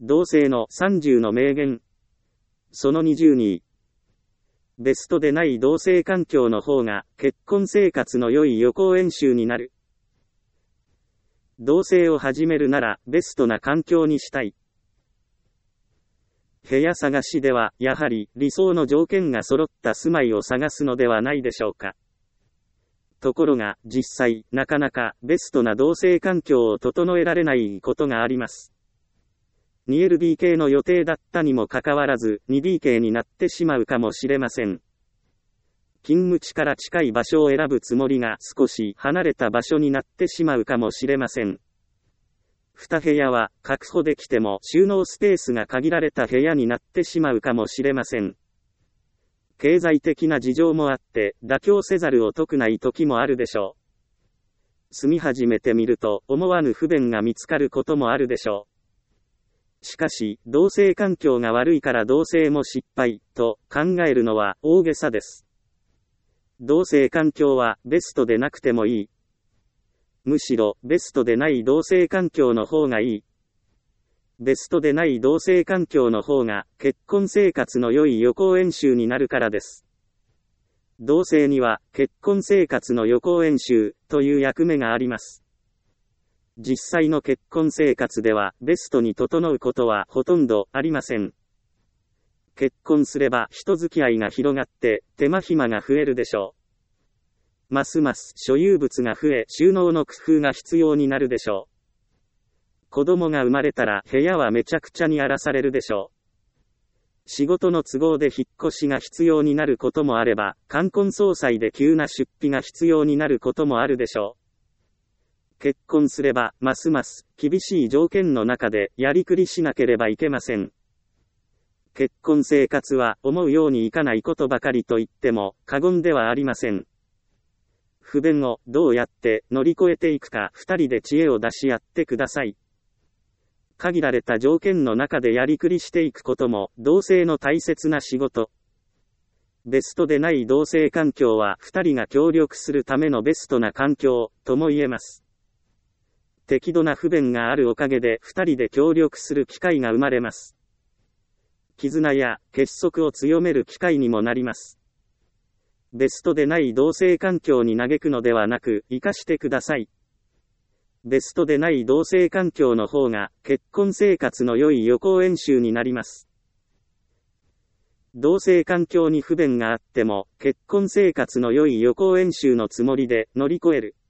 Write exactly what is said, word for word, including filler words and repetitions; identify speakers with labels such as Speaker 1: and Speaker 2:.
Speaker 1: 同性のさんじゅうの名言。そのにじゅうに。ベストでない同性環境の方が結婚生活の良い予行演習になる。同棲を始めるならベストな環境にしたい。部屋探しではやはり理想の条件が揃った住まいを探すのではないでしょうか。ところが実際なかなかベストな同棲環境を整えられないことがあります。にエルディーケー の予定だったにもかかわらず にディーケー になってしまうかもしれません。勤務地から近い場所を選ぶつもりが少し離れた場所になってしまうかもしれません。に部屋は確保できても収納スペースが限られた部屋になってしまうかもしれません。経済的な事情もあって妥協せざるを得ない時もあるでしょう。住み始めてみると思わぬ不便が見つかることもあるでしょう。しかし、同棲環境が悪いから同棲も失敗と考えるのは大げさです。同棲環境はベストでなくてもいい。むしろベストでない同棲環境の方がいい。ベストでない同棲環境の方が結婚生活の良い予行演習になるからです。同棲には結婚生活の予行演習という役目があります。実際の結婚生活ではベストに整うことはほとんどありません。結婚すれば人付き合いが広がって手間暇が増えるでしょう。ますます所有物が増え収納の工夫が必要になるでしょう。子供が生まれたら部屋はめちゃくちゃに荒らされるでしょう。仕事の都合で引っ越しが必要になることもあれば、冠婚葬祭で急な出費が必要になることもあるでしょう。結婚すれば、ますます厳しい条件の中でやりくりしなければいけません。結婚生活は思うようにいかないことばかりと言っても過言ではありません。不便をどうやって乗り越えていくか二人で知恵を出し合ってください。限られた条件の中でやりくりしていくことも同性の大切な仕事。ベストでない同性環境は二人が協力するためのベストな環境とも言えます。適度な不便があるおかげで二人で協力する機会が生まれます。絆や結束を強める機会にもなります。ベストでない同性環境に嘆くのではなく生かしてください。ベストでない同性環境の方が結婚生活の良い予行演習になります。同性環境に不便があっても結婚生活の良い予行演習のつもりで乗り越える。